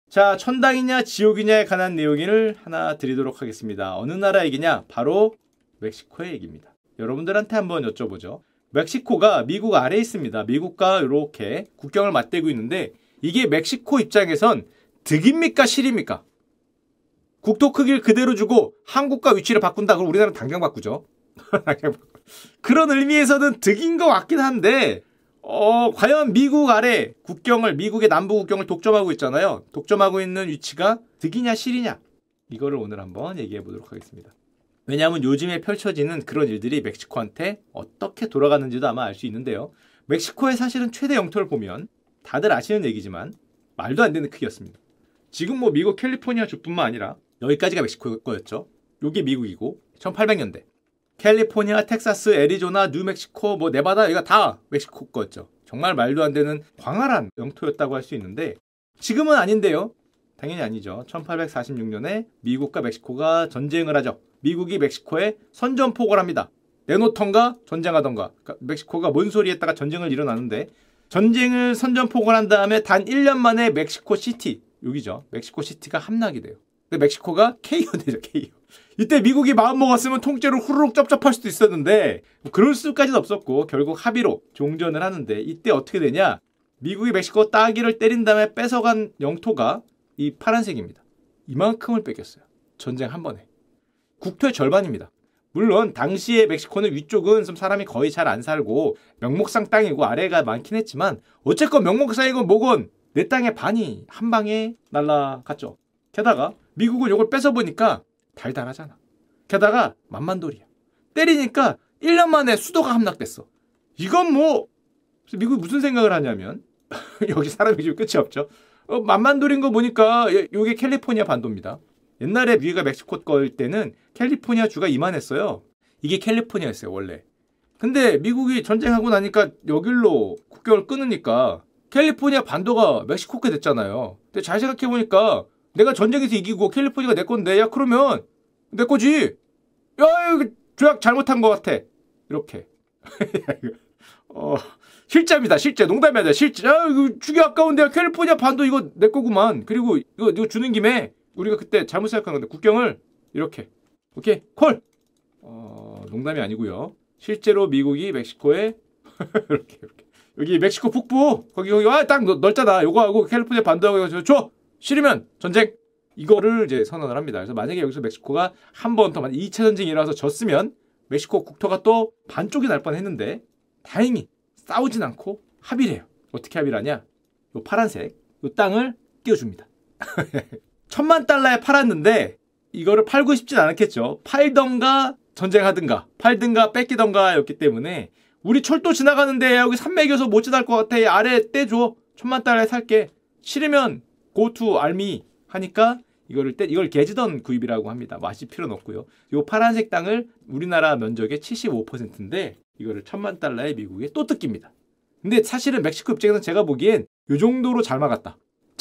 자, 천당이냐 지옥이냐에 관한 내용을 하나 드리도록 하겠습니다. 어느 나라 얘기냐? 바로 멕시코의 얘기입니다. 여러분들한테 한번 여쭤보죠. 멕시코가 미국 아래에 있습니다. 미국과 이렇게 국경을 맞대고 있는데 이게 멕시코 입장에선 득입니까 실입니까? 국토 크기를 그대로 주고 한국과 위치를 바꾼다. 그럼 우리나라는 당장 바꾸죠. 그런 의미에서는 득인 것 같긴 한데 과연 미국 아래 국경을, 미국의 남부 국경을 독점하고 있잖아요. 독점하고 있는 위치가 득이냐 실이냐, 이거를 오늘 한번 얘기해 보도록 하겠습니다. 왜냐하면 요즘에 펼쳐지는 그런 일들이 멕시코한테 어떻게 돌아가는지도 아마 알 수 있는데요. 멕시코의 사실은 최대 영토를 보면 다들 아시는 얘기지만 말도 안 되는 크기였습니다. 지금 뭐 미국 캘리포니아 주뿐만 아니라 여기까지가 멕시코 거였죠. 요게 미국이고 1800년대 캘리포니아, 텍사스, 애리조나, 뉴멕시코, 뭐 네바다 여기가 다 멕시코 거였죠. 정말 말도 안 되는 광활한 영토였다고 할 수 있는데 지금은 아닌데요. 당연히 아니죠. 1846년에 미국과 멕시코가 전쟁을 하죠. 미국이 멕시코에 선전포고를 합니다. 내놓던가 전쟁하던가. 그러니까 멕시코가 뭔 소리 했다가 전쟁을 일어나는데 전쟁을 선전포고를 한 다음에 단 1년 만에 멕시코 시티, 여기죠. 멕시코 시티가 함락이 돼요. 근데 멕시코가 KO 되죠. KO. 이때 미국이 마음먹었으면 통째로 후루룩 쩝쩝할 수도 있었는데 뭐 그럴 수까지는 없었고 결국 합의로 종전을 하는데 이때 어떻게 되냐. 미국이 멕시코 따기를 때린 다음에 뺏어간 영토가 이 파란색입니다. 이만큼을 뺏겼어요. 전쟁 한 번에. 국토의 절반입니다. 물론 당시에 멕시코는 위쪽은 좀 사람이 거의 잘 안 살고 명목상 땅이고 아래가 많긴 했지만 어쨌건 명목상이건 뭐건 내 땅의 반이 한 방에 날아갔죠. 게다가 미국은 이걸 뺏어보니까 달달하잖아. 게다가 만만돌이야. 때리니까 1년 만에 수도가 함락됐어. 이건 뭐 미국이 무슨 생각을 하냐면 여기 사람이 지금 끝이 없죠. 만만돌인 거 보니까 이게 캘리포니아 반도입니다. 옛날에 위가 멕시코 거일 때는 캘리포니아 주가 이만했어요. 이게 캘리포니아였어요 원래. 근데 미국이 전쟁하고 나니까 여길로 국경을 끊으니까 캘리포니아 반도가 멕시코게 됐잖아요. 근데 잘 생각해보니까 내가 전쟁에서 이기고 캘리포니아가 내 건데 야 그러면 내 거지. 야 이거 조약 잘못한 것 같아. 이렇게. 실제입니다. 실제. 농담이 아니라 실제. 야 이거 주기 아까운데 캘리포니아 반도 이거 내 거구만. 그리고 이거 주는 김에 우리가 그때 잘못 생각한 건데 국경을 이렇게. 오케이 콜. 농담이 아니고요. 실제로 미국이 멕시코에 이렇게 여기 멕시코 북부 거기 딱 넓잖아. 요거하고 캘리포니아 반도하고 줘. 싫으면 전쟁. 이거를 이제 선언을 합니다. 그래서 만약에 여기서 멕시코가 한 번 더 2차 전쟁이 일어나서 졌으면 멕시코 국토가 또 반쪽이 날 뻔했는데 다행히 싸우진 않고 합의를 해요. 어떻게 합의를 하냐? 요 파란색 요 땅을 띄워줍니다. $10,000,000에 팔았는데 이거를 팔고 싶진 않았겠죠. 팔던가 전쟁하든가 팔든가 뺏기던가 였기 때문에 우리 철도 지나가는데 여기 산맥이어서 못 지날 것 같아. 아래 떼줘. $10,000,000에 살게. 싫으면 go to army 하니까 이걸 개지던 구입이라고 합니다. 마실 필요는 없고요. 이 파란색 땅을 우리나라 면적의 75%인데 이거를 $10,000,000에 미국에 또 뜯깁니다. 근데 사실은 멕시코 입장에서는 제가 보기엔 이 정도로 잘 막았다.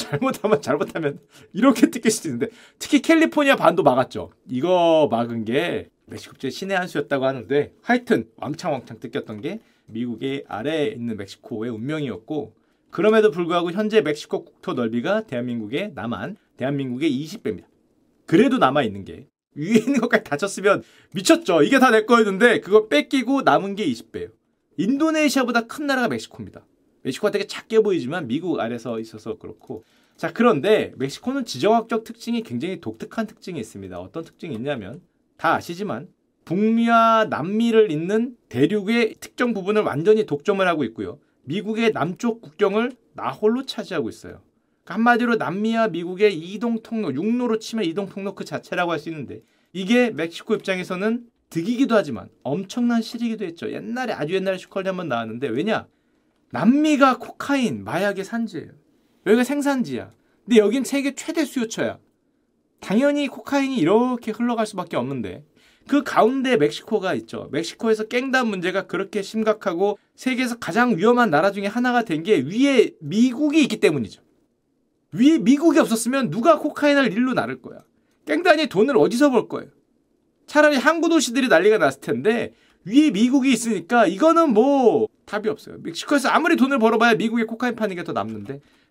잘못하면 이렇게 뜯길 수도 있는데 특히 캘리포니아 반도 막았죠. 이거 막은 게 멕시코 입장의 신의 한 수였다고 하는데 하여튼 왕창 뜯겼던 게 미국의 아래에 있는 멕시코의 운명이었고 그럼에도 불구하고 현재 멕시코 국토 넓이가 대한민국의 20배입니다. 그래도 남아있는 게 위에 있는 것까지 다 쳤으면 미쳤죠. 이게 다 내 거였는데 그거 뺏기고 남은 게 20배예요. 인도네시아보다 큰 나라가 멕시코입니다. 멕시코가 되게 작게 보이지만 미국 아래서 있어서 그렇고 자 그런데 멕시코는 지정학적 특징이 굉장히 독특한 특징이 있습니다. 어떤 특징이 있냐면 다 아시지만 북미와 남미를 잇는 대륙의 특정 부분을 완전히 독점을 하고 있고요. 미국의 남쪽 국경을 나홀로 차지하고 있어요. 한마디로 남미와 미국의 이동통로, 육로로 치면 이동통로 그 자체라고 할 수 있는데 이게 멕시코 입장에서는 득이기도 하지만 엄청난 실이기도 했죠. 옛날에 아주 옛날에 슈컬리 한번 나왔는데 왜냐? 남미가 코카인, 마약의 산지예요. 여기가 생산지야. 근데 여긴 세계 최대 수요처야. 당연히 코카인이 이렇게 흘러갈 수밖에 없는데 그 가운데 멕시코가 있죠. 멕시코에서 깽단 문제가 그렇게 심각하고 세계에서 가장 위험한 나라 중에 하나가 된 게 위에 미국이 있기 때문이죠. 위에 미국이 없었으면 누가 코카인을 일로 나를 거야. 깽단이 돈을 어디서 벌 거예요. 차라리 항구 도시들이 난리가 났을 텐데 위에 미국이 있으니까 이거는 뭐 답이 없어요. 멕시코에서 아무리 돈을 벌어봐야 미국에 코카인 파는 게 더 남는데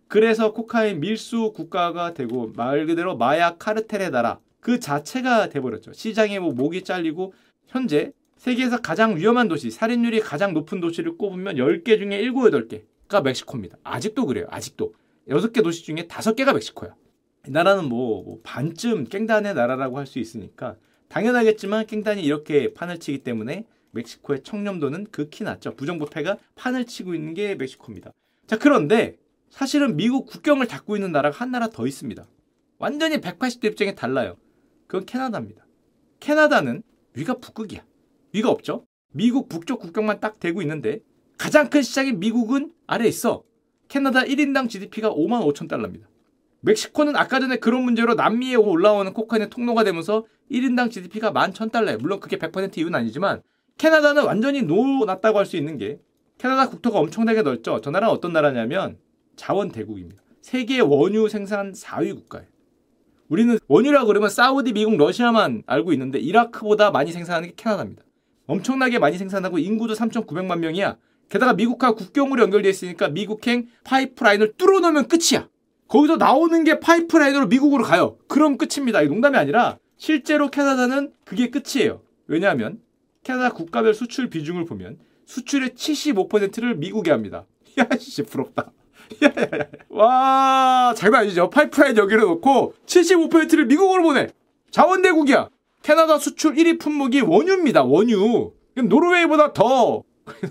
그래서 코카인 밀수 국가가 되고 말 그대로 마약 카르텔의 나라 그 자체가 돼버렸죠. 시장에 뭐 목이 잘리고 현재 세계에서 가장 위험한 도시, 살인율이 가장 높은 도시를 꼽으면 10개 중에 7, 8개가 멕시코입니다. 아직도 그래요. 아직도. 6개 도시 중에 5개가 멕시코야. 이 나라는 뭐 반쯤 깽단의 나라라고 할 수 있으니까 당연하겠지만 깽단이 이렇게 판을 치기 때문에 멕시코의 청렴도는 극히 낮죠. 부정부패가 판을 치고 있는 게 멕시코입니다. 자, 그런데 사실은 미국 국경을 닫고 있는 나라가 한 나라 더 있습니다. 완전히 180도 입장이 달라요. 그건 캐나다입니다. 캐나다는 위가 북극이야. 위가 없죠. 미국 북쪽 국경만 딱 대고 있는데 가장 큰 시장인 미국은 아래에 있어. 캐나다 1인당 GDP가 55,000달러입니다. 멕시코는 아까 전에 그런 문제로 남미에 올라오는 코카인의 통로가 되면서 1인당 GDP가 11,000달러예요. 물론 그게 100% 이유는 아니지만 캐나다는 완전히 노났다고 할 수 있는 게 캐나다 국토가 엄청나게 넓죠. 저 나라는 어떤 나라냐면 자원 대국입니다. 세계 원유 생산 4위 국가예요. 우리는 원유라고 그러면 사우디, 미국, 러시아만 알고 있는데 이라크보다 많이 생산하는 게 캐나다입니다. 엄청나게 많이 생산하고 인구도 3,900만 명이야. 게다가 미국과 국경으로 연결되어 있으니까 미국행 파이프라인을 뚫어놓으면 끝이야. 거기서 나오는 게 파이프라인으로 미국으로 가요. 그럼 끝입니다. 이거 농담이 아니라 실제로 캐나다는 그게 끝이에요. 왜냐하면 캐나다 국가별 수출 비중을 보면 수출의 75%를 미국에 합니다. 야, 씨, 부럽다. 야야야. 와, 장난 아니죠. 파이프라인 여기를 놓고 75%를 미국으로 보내. 자원대국이야. 캐나다 수출 1위 품목이 원유입니다. 원유. 노르웨이보다 더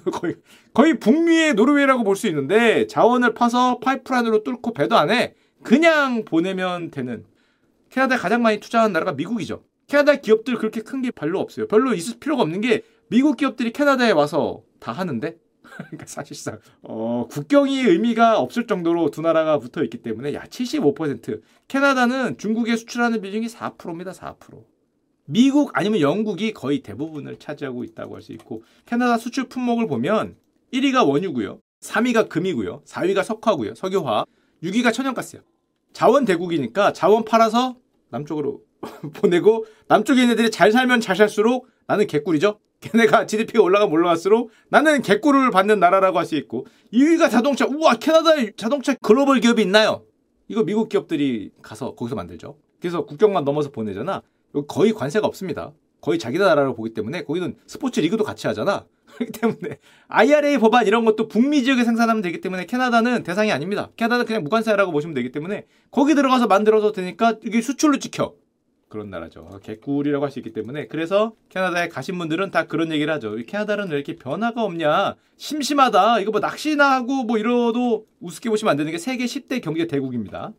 거의 북미의 노르웨이라고 볼 수 있는데 자원을 파서 파이프라인으로 뚫고 배도 안 해. 그냥 보내면 되는. 캐나다에 가장 많이 투자하는 나라가 미국이죠. 캐나다 기업들 그렇게 큰 게 별로 없어요. 별로 있을 필요가 없는 게 미국 기업들이 캐나다에 와서 다 하는데 그러니까 사실상 국경이 의미가 없을 정도로 두 나라가 붙어 있기 때문에 75%. 캐나다는 중국에 수출하는 비중이 4%입니다. 4%. 미국 아니면 영국이 거의 대부분을 차지하고 있다고 할 수 있고 캐나다 수출 품목을 보면 1위가 원유고요. 3위가 금이고요. 4위가 석화고요. 석유화. 6위가 천연가스요. 자원 대국이니까 자원 팔아서 남쪽으로 보내고 남쪽에 있는 애들이 잘 살면 잘 살수록 나는 개꿀이죠. 걔네가 GDP가 올라가면 올라갈수록 나는 개꿀을 받는 나라라고 할 수 있고 2위가 자동차. 우와, 캐나다에 자동차 글로벌 기업이 있나요? 이거 미국 기업들이 가서 거기서 만들죠. 그래서 국경만 넘어서 보내잖아. 거의 관세가 없습니다. 거의 자기 나라로 보기 때문에 거기는 스포츠 리그도 같이 하잖아. 그렇기 때문에 IRA 법안 이런 것도 북미 지역에 생산하면 되기 때문에 캐나다는 대상이 아닙니다. 캐나다는 그냥 무관세라고 보시면 되기 때문에 거기 들어가서 만들어도 되니까 이게 수출로 찍혀. 그런 나라죠. 개꿀이라고 할 수 있기 때문에 그래서 캐나다에 가신 분들은 다 그런 얘기를 하죠. 캐나다는 왜 이렇게 변화가 없냐. 심심하다. 이거 뭐 낚시나 하고 뭐 이러도 우습게 보시면 안 되는 게 세계 10대 경제 대국입니다.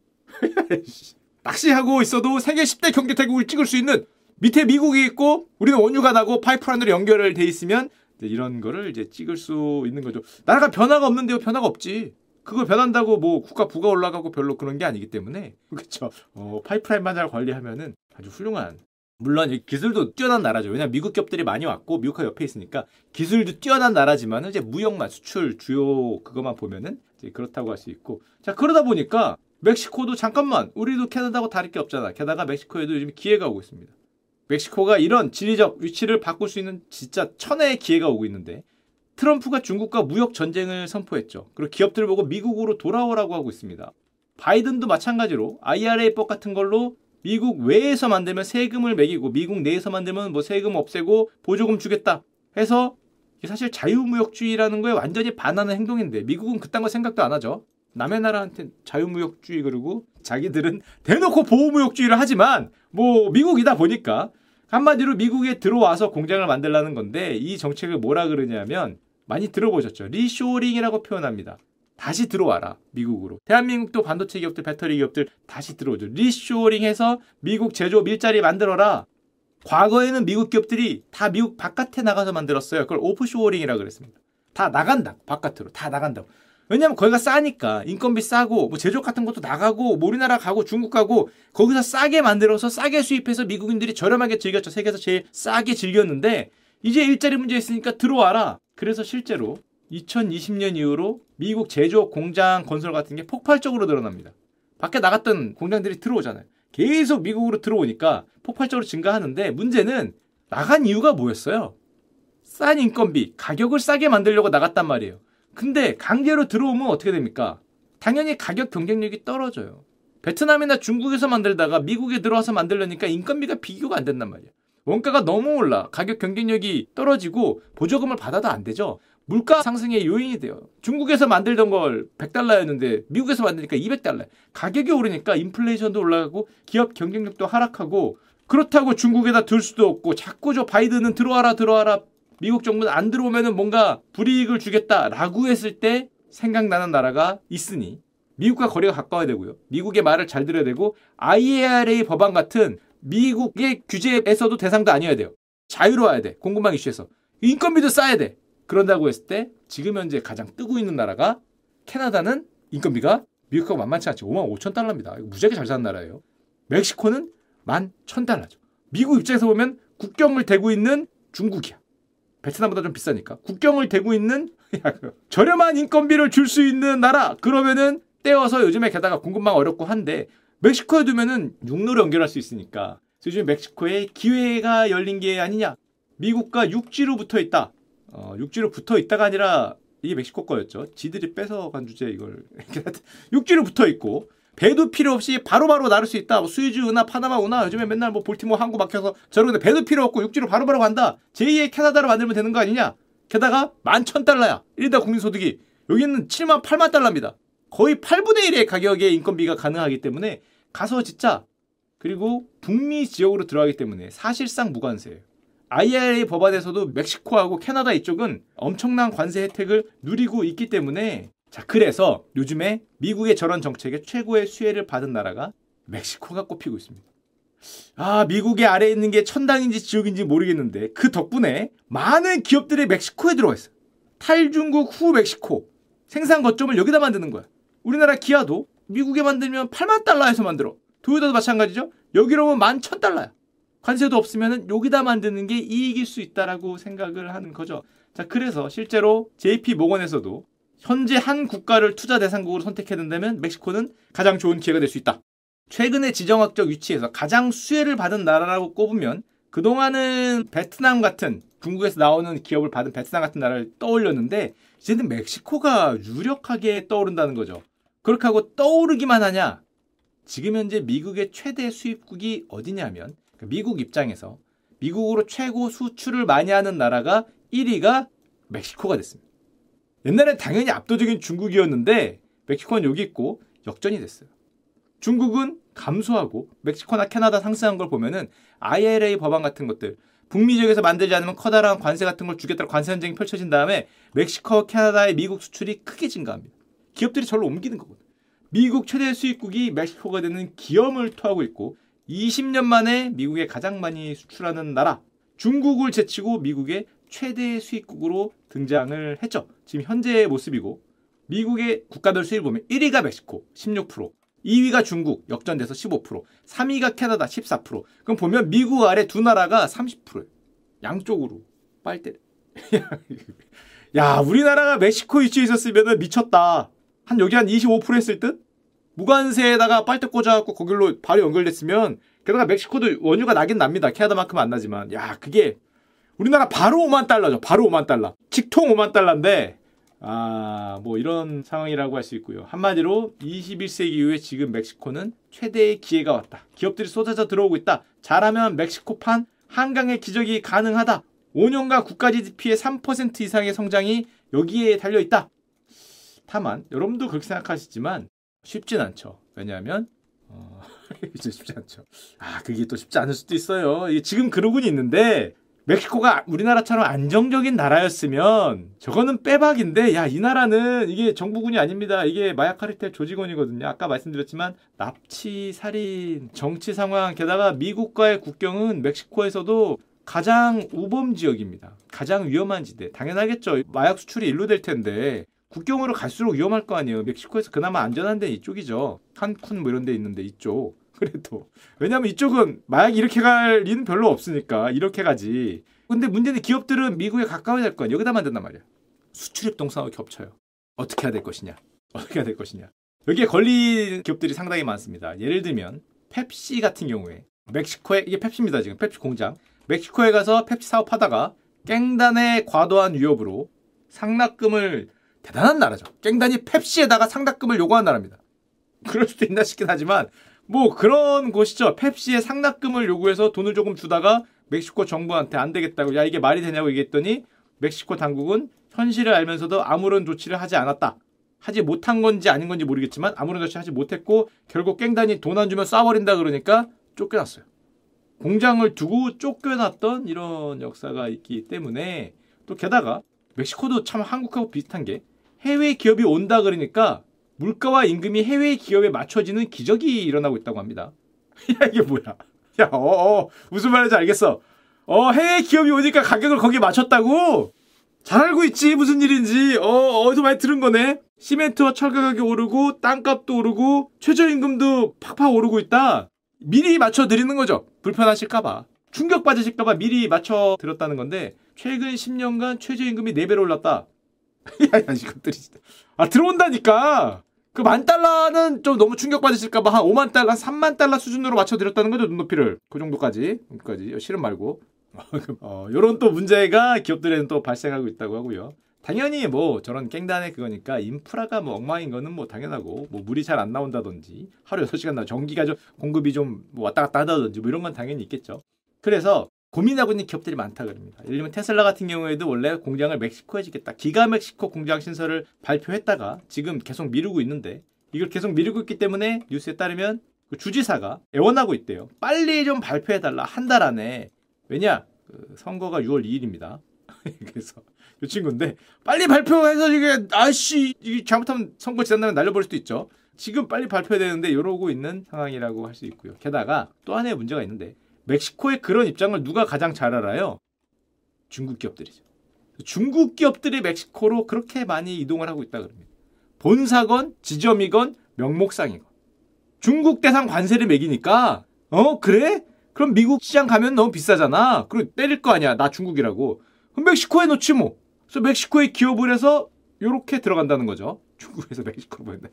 낚시하고 있어도 세계 10대 경제 대국을 찍을 수 있는 밑에 미국이 있고 우리는 원유가 나고 파이프라인으로 연결돼 있으면 이런 거를 이제 찍을 수 있는 거죠. 나라가 변화가 없는데요. 변화가 없지. 그거 변한다고 뭐 국가 부가 올라가고 별로 그런 게 아니기 때문에 그렇죠. 파이프라인만 잘 관리하면은 아주 훌륭한. 물론 기술도 뛰어난 나라죠. 왜냐면 미국 기업들이 많이 왔고 미국과 옆에 있으니까 기술도 뛰어난 나라지만 이제 무역만 수출 주요 그것만 보면은 이제 그렇다고 할 수 있고. 자, 그러다 보니까 멕시코도 잠깐만 우리도 캐나다하고 다를 게 없잖아. 게다가 멕시코에도 요즘 기회가 오고 있습니다. 멕시코가 이런 지리적 위치를 바꿀 수 있는 진짜 천혜의 기회가 오고 있는데 트럼프가 중국과 무역 전쟁을 선포했죠. 그리고 기업들을 보고 미국으로 돌아오라고 하고 있습니다. 바이든도 마찬가지로 IRA법 같은 걸로 미국 외에서 만들면 세금을 매기고 미국 내에서 만들면 뭐 세금 없애고 보조금 주겠다 해서 사실 자유무역주의라는 거에 완전히 반하는 행동인데 미국은 그딴 거 생각도 안 하죠. 남의 나라한테 자유무역주의 그러고 자기들은 대놓고 보호무역주의를 하지만 뭐 미국이다 보니까 한마디로 미국에 들어와서 공장을 만들라는 건데 이 정책을 뭐라 그러냐면 많이 들어보셨죠. 리쇼링이라고 표현합니다. 다시 들어와라 미국으로. 대한민국도 반도체 기업들 배터리 기업들 다시 들어오죠. 리쇼링해서 미국 제조업 일자리 만들어라. 과거에는 미국 기업들이 다 미국 바깥에 나가서 만들었어요. 그걸 오프쇼어링이라고 그랬습니다. 다 나간다. 바깥으로 다 나간다고. 왜냐면 거기가 싸니까 인건비 싸고 뭐 제조업 같은 것도 나가고 뭐 우리나라 가고 중국 가고 거기서 싸게 만들어서 싸게 수입해서 미국인들이 저렴하게 즐겼죠. 세계에서 제일 싸게 즐겼는데 이제 일자리 문제 있으니까 들어와라. 그래서 실제로 2020년 이후로 미국 제조업 공장 건설 같은 게 폭발적으로 늘어납니다. 밖에 나갔던 공장들이 들어오잖아요. 계속 미국으로 들어오니까 폭발적으로 증가하는데 문제는 나간 이유가 뭐였어요? 싼 인건비, 가격을 싸게 만들려고 나갔단 말이에요. 근데 강제로 들어오면 어떻게 됩니까? 당연히 가격 경쟁력이 떨어져요. 베트남이나 중국에서 만들다가 미국에 들어와서 만들려니까 인건비가 비교가 안 된단 말이야. 원가가 너무 올라 가격 경쟁력이 떨어지고 보조금을 받아도 안 되죠. 물가 상승의 요인이 돼요. 중국에서 만들던 걸 100달러였는데 미국에서 만드니까 200달러. 가격이 오르니까 인플레이션도 올라가고 기업 경쟁력도 하락하고 그렇다고 중국에다 둘 수도 없고 자꾸 저 바이든은 들어와라 미국 정부는 안 들어오면은 뭔가 불이익을 주겠다라고 했을 때 생각나는 나라가 있으니 미국과 거리가 가까워야 되고요. 미국의 말을 잘 들어야 되고 IRA 법안 같은 미국의 규제에서도 대상도 아니어야 돼요. 자유로워야 돼. 공급망 이슈에서. 인건비도 싸야 돼. 그런다고 했을 때 지금 현재 가장 뜨고 있는 나라가 캐나다는 인건비가 미국하고 만만치 않죠. 55,000달러입니다. 무지하게 잘 사는 나라예요. 멕시코는 11,000달러죠. 미국 입장에서 보면 국경을 대고 있는 중국이야. 베트남보다 좀 비싸니까. 국경을 대고 있는 저렴한 인건비를 줄 수 있는 나라. 그러면은 떼어서 요즘에 게다가 공급망 어렵고 한데 멕시코에 두면은 육로를 연결할 수 있으니까 요즘 멕시코에 기회가 열린 게 아니냐. 미국과 육지로 붙어 있다. 육지로 붙어 있다가 아니라 이게 멕시코 거였죠. 지들이 뺏어간 주제 이걸. 육지로 붙어 있고 배도 필요 없이 바로바로 나를 수 있다. 뭐 스위즈 운하, 파나마 운하 요즘에 맨날 뭐 볼티모 항구 막혀서 저런데 배도 필요 없고 육지로 바로바로 간다. 제2의 캐나다로 만들면 되는 거 아니냐. 게다가 11,000달러야. 1인당 국민소득이. 여기는 7만 8만 달러입니다. 거의 8분의 1의 가격의 인건비가 가능하기 때문에 가서 짓자. 그리고 북미 지역으로 들어가기 때문에 사실상 무관세예요. IRA 법안에서도 멕시코하고 캐나다 이쪽은 엄청난 관세 혜택을 누리고 있기 때문에 자 그래서 요즘에 미국의 저런 정책에 최고의 수혜를 받은 나라가 멕시코가 꼽히고 있습니다. 아 미국의 아래에 있는 게 천당인지 지옥인지 모르겠는데 그 덕분에 많은 기업들이 멕시코에 들어와 있어요. 탈중국 후 멕시코 생산 거점을 여기다 만드는 거야. 우리나라 기아도 미국에 만들면 8만 달러에서 만들어. 도요타도 마찬가지죠. 여기로 오면 11,000달러야. 관세도 없으면 여기다 만드는 게 이익일 수 있다라고 생각을 하는 거죠. 자, 그래서 실제로 JP 모건에서도 현재 한 국가를 투자 대상국으로 선택해야 된다면 멕시코는 가장 좋은 기회가 될 수 있다. 최근의 지정학적 위치에서 가장 수혜를 받은 나라라고 꼽으면 그동안은 베트남 같은 중국에서 나오는 기업을 받은 베트남 같은 나라를 떠올렸는데 이제는 멕시코가 유력하게 떠오른다는 거죠. 그렇게 하고 떠오르기만 하냐? 지금 현재 미국의 최대 수입국이 어디냐면 미국 입장에서 미국으로 최고 수출을 많이 하는 나라가 1위가 멕시코가 됐습니다. 옛날엔 당연히 압도적인 중국이었는데 멕시코는 여기 있고 역전이 됐어요. 중국은 감소하고 멕시코나 캐나다 상승한 걸 보면은 IRA 법안 같은 것들 북미 지역에서 만들지 않으면 커다란 관세 같은 걸 주겠다고 관세 전쟁이 펼쳐진 다음에 멕시코, 캐나다의 미국 수출이 크게 증가합니다. 기업들이 절로 옮기는 거거든요. 미국 최대 수입국이 멕시코가 되는 기염을 토하고 있고 20년 만에 미국에 가장 많이 수출하는 나라 중국을 제치고 미국의 최대 수입국으로 등장을 했죠. 지금 현재의 모습이고 미국의 국가별 수입을 보면 1위가 멕시코 16%, 2위가 중국 역전돼서 15%, 3위가 캐나다 14%. 그럼 보면 미국 아래 두 나라가 30%예요. 양쪽으로 빨대. 야 우리나라가 멕시코 위치에 있었으면 미쳤다. 여기 한 25% 했을 듯? 무관세에다가 빨대 꽂아갖고 거길로 바로 연결됐으면 게다가 멕시코도 원유가 나긴 납니다. 캐나다만큼은 안 나지만 야 그게 우리나라 바로 5만 달러죠. 바로 5만 달러. 직통 5만 달러인데 뭐 이런 상황이라고 할 수 있고요. 한마디로 21세기 이후에 지금 멕시코는 최대의 기회가 왔다. 기업들이 쏟아져 들어오고 있다. 잘하면 멕시코판 한강의 기적이 가능하다. 5년간 국가 GDP의 3% 이상의 성장이 여기에 달려있다. 다만 여러분도 그렇게 생각하시지만 쉽진 않죠. 왜냐하면 쉽지 않죠. 그게 또 쉽지 않을 수도 있어요. 이게 지금 그러고는 있는데 멕시코가 우리나라처럼 안정적인 나라였으면 저거는 빼박인데 이 나라는 이게 정부군이 아닙니다. 이게 마약 카르텔 조직원이거든요. 아까 말씀드렸지만 납치, 살인, 정치 상황 게다가 미국과의 국경은 멕시코에서도 가장 우범 지역입니다. 가장 위험한 지대. 당연하겠죠. 마약 수출이 일로 될 텐데 국경으로 갈수록 위험할 거 아니에요. 멕시코에서 그나마 안전한 데는 이쪽이죠. 칸쿤 뭐 이런 데 있는데 이쪽. 그래도 왜냐면 이쪽은 마약이 이렇게 갈 리는 별로 없으니까 이렇게 가지. 근데 문제는 기업들은 미국에 가까워야 될 거 아니야. 여기다 만든단 말이야. 수출입 동상하고 겹쳐요. 어떻게 해야 될 것이냐. 여기에 걸린 기업들이 상당히 많습니다. 예를 들면 펩시 같은 경우에 멕시코에 이게 펩시입니다. 지금 펩시 공장. 멕시코에 가서 펩시 사업하다가 깽단의 과도한 위협으로 상납금을 대단한 나라죠. 깽단이 펩시에다가 상납금을 요구한 나라입니다. 그럴 수도 있나 싶긴 하지만 뭐 그런 곳이죠. 펩시에 상납금을 요구해서 돈을 조금 주다가 멕시코 정부한테 안 되겠다고 야 이게 말이 되냐고 얘기했더니 멕시코 당국은 현실을 알면서도 아무런 조치를 하지 않았다. 하지 못한 건지 아닌 건지 모르겠지만 아무런 조치를 하지 못했고 결국 깽단이 돈 안 주면 쏴버린다 그러니까 쫓겨났어요. 공장을 두고 쫓겨났던 이런 역사가 있기 때문에 또 게다가 멕시코도 참 한국하고 비슷한 게 해외 기업이 온다 그러니까 물가와 임금이 해외 기업에 맞춰지는 기적이 일어나고 있다고 합니다. 야 이게 뭐야? 야 무슨 말인지 알겠어. 해외 기업이 오니까 가격을 거기에 맞췄다고? 잘 알고 있지 무슨 일인지. 어디서 많이 들은 거네. 시멘트와 철가 가격이 오르고 땅값도 오르고 최저임금도 팍팍 오르고 있다. 미리 맞춰드리는 거죠. 불편하실까봐. 충격받으실까봐 미리 맞춰드렸다는 건데 최근 10년간 최저임금이 4배로 올랐다. 야 이것들이 진짜. 들어온다니까. 그 $10,000는 좀 너무 충격받으실까봐 한 $50,000, $30,000 수준으로 맞춰드렸다는 거죠. 눈높이를. 그 정도까지. 실은 말고. 요런 또 문제가 기업들에는 또 발생하고 있다고 하고요. 당연히 뭐 저런 깽단의 그거니까 인프라가 뭐 엉망인 거는 뭐 당연하고 뭐 물이 잘 안 나온다든지 하루 6시간 나 전기가 좀 공급이 좀 뭐 왔다 갔다 하다든지 뭐 이런 건 당연히 있겠죠. 그래서 고민하고 있는 기업들이 많다 그럽니다. 예를 들면 테슬라 같은 경우에도 원래 공장을 멕시코에 짓겠다. 기가 멕시코 공장 신설을 발표했다가 지금 계속 미루고 있는데 이걸 계속 미루고 있기 때문에 뉴스에 따르면 그 주지사가 애원하고 있대요. 빨리 좀 발표해달라. 한 달 안에. 왜냐? 선거가 6월 2일입니다. 그래서 이 친구인데 빨리 발표해서 이게 잘못하면 선거 지난다면 날려버릴 수도 있죠. 지금 빨리 발표해야 되는데 이러고 있는 상황이라고 할 수 있고요. 게다가 또 하나의 문제가 있는데 멕시코의 그런 입장을 누가 가장 잘 알아요? 중국 기업들이죠. 중국 기업들이 멕시코로 그렇게 많이 이동을 하고 있다 그럽니다. 본사건 지점이건 명목상이건 중국 대상 관세를 매기니까 그래? 그럼 미국 시장 가면 너무 비싸잖아. 그리고 때릴 거 아니야. 나 중국이라고. 그럼 멕시코에 놓지 뭐. 그래서 멕시코에 기업을 해서 요렇게 들어간다는 거죠. 중국에서 멕시코로 보낸다.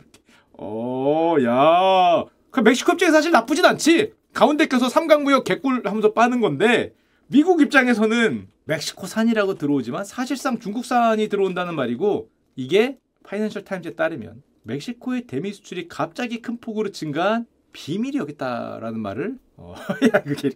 야. 그 멕시코 입장에 사실 나쁘진 않지. 가운데 껴서 삼강무역 개꿀 하면서 빠는 건데 미국 입장에서는 멕시코산이라고 들어오지만 사실상 중국산이 들어온다는 말이고 이게 파이낸셜 타임즈에 따르면 멕시코의 대미 수출이 갑자기 큰 폭으로 증가한 비밀이 여기 있다라는 말을 야 그게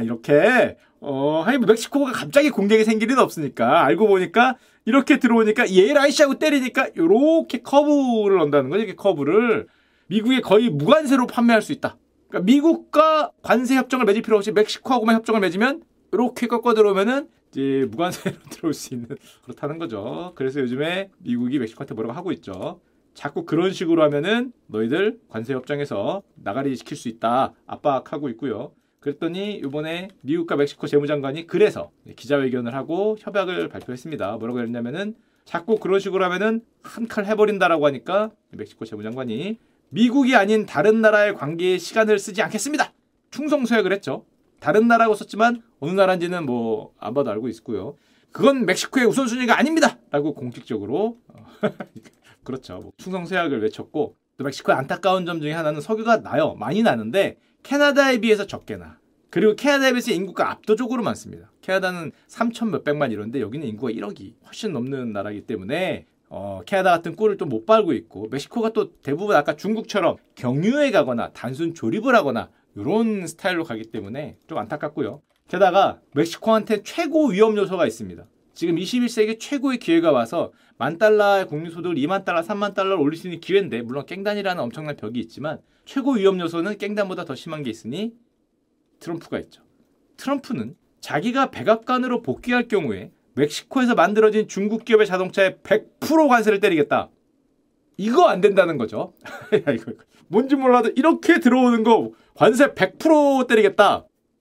이렇게 하긴 멕시코가 갑자기 공격이 생길 일은 없으니까 알고 보니까 이렇게 들어오니까 얘라이씨 하고 때리니까 요렇게 커브를 넣는다는 거죠. 이렇게 커브를 미국에 거의 무관세로 판매할 수 있다. 그러니까 미국과 관세 협정을 맺을 필요 없이 멕시코하고만 협정을 맺으면 이렇게 꺾어 들어오면은 이제 무관세로 들어올 수 있는 그렇다는 거죠. 그래서 요즘에 미국이 멕시코한테 뭐라고 하고 있죠. 자꾸 그런 식으로 하면은 너희들 관세 협정에서 나가리 시킬 수 있다 압박하고 있고요. 그랬더니 이번에 미국과 멕시코 재무장관이 그래서 기자회견을 하고 협약을 발표했습니다. 뭐라고 했냐면은 자꾸 그런 식으로 하면은 한 칼 해버린다라고 하니까 멕시코 재무장관이 미국이 아닌 다른 나라의 관계에 시간을 쓰지 않겠습니다. 충성서약을 했죠. 다른 나라고 썼지만 어느 나라인지는 뭐 안 봐도 알고 있고요. 그건 멕시코의 우선순위가 아닙니다. 라고 공식적으로 그렇죠. 뭐 충성서약을 외쳤고 또 멕시코의 안타까운 점 중에 하나는 석유가 나요. 많이 나는데 캐나다에 비해서 적게 나. 그리고 캐나다에 비해서 인구가 압도적으로 많습니다. 캐나다는 3천 몇백만 이런데 여기는 인구가 1억이 훨씬 넘는 나라이기 때문에 캐나다 같은 꿀을 또 못 빨고 있고 멕시코가 또 대부분 아까 중국처럼 경유에 가거나 단순 조립을 하거나 이런 스타일로 가기 때문에 좀 안타깝고요. 게다가 멕시코한테 최고 위험 요소가 있습니다. 지금 21세기 최고의 기회가 와서 $10,000의 국민소득을 $20,000, $30,000를 올릴 수 있는 기회인데 물론 깽단이라는 엄청난 벽이 있지만 최고 위험 요소는 깽단보다 더 심한 게 있으니 트럼프가 있죠. 트럼프는 자기가 백악관으로 복귀할 경우에 멕시코에서 만들어진 중국 기업의 자동차에 100% 관세를 때리겠다. 이거 안 된다는 거죠. 이거 뭔지 몰라도 이렇게 들어오는 거 관세 100% 때리겠다.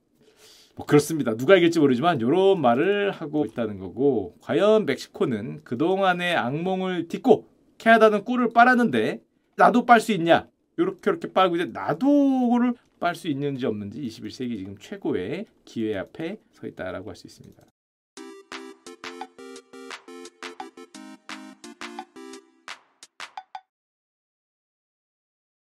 뭐 그렇습니다. 누가 이길지 모르지만 이런 말을 하고 있다는 거고 과연 멕시코는 그동안의 악몽을 딛고 캐나다는 꿀을 빨았는데 나도 빨 수 있냐? 이렇게 빨고 이제 나도를 빨 수 있는지 없는지 21세기 지금 최고의 기회 앞에 서 있다라고 할 수 있습니다.